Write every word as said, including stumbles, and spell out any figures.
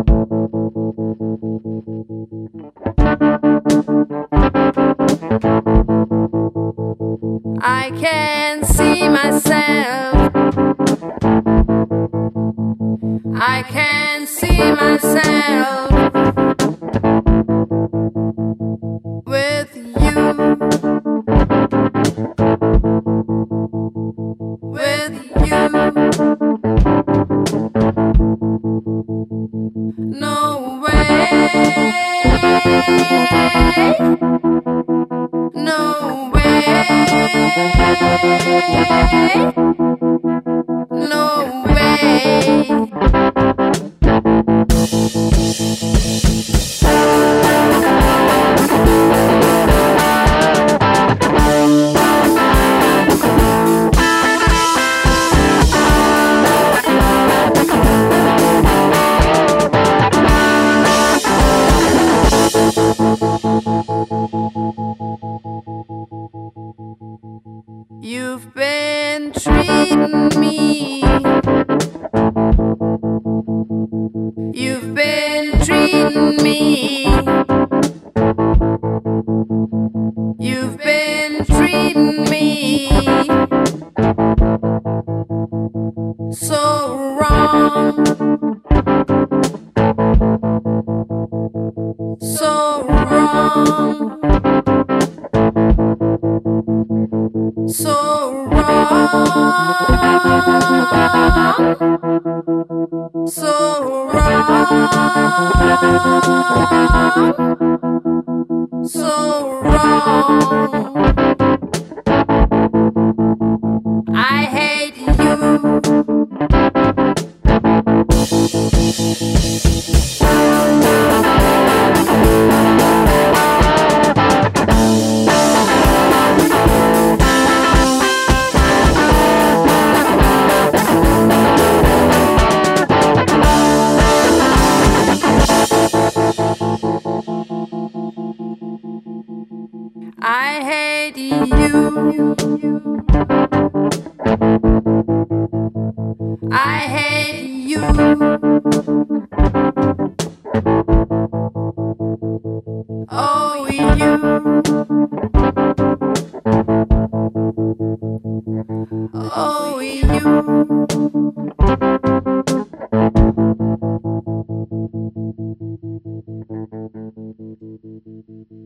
I can see myself. I can see myself with you, with you. No way, no way, no way. You've been treating me. You've been treating me. You've been treating me so wrong, so wrong. So wrong, so wrong, so wrong. I hate you. I hate you. I hate you. Oh, you. Oh, you.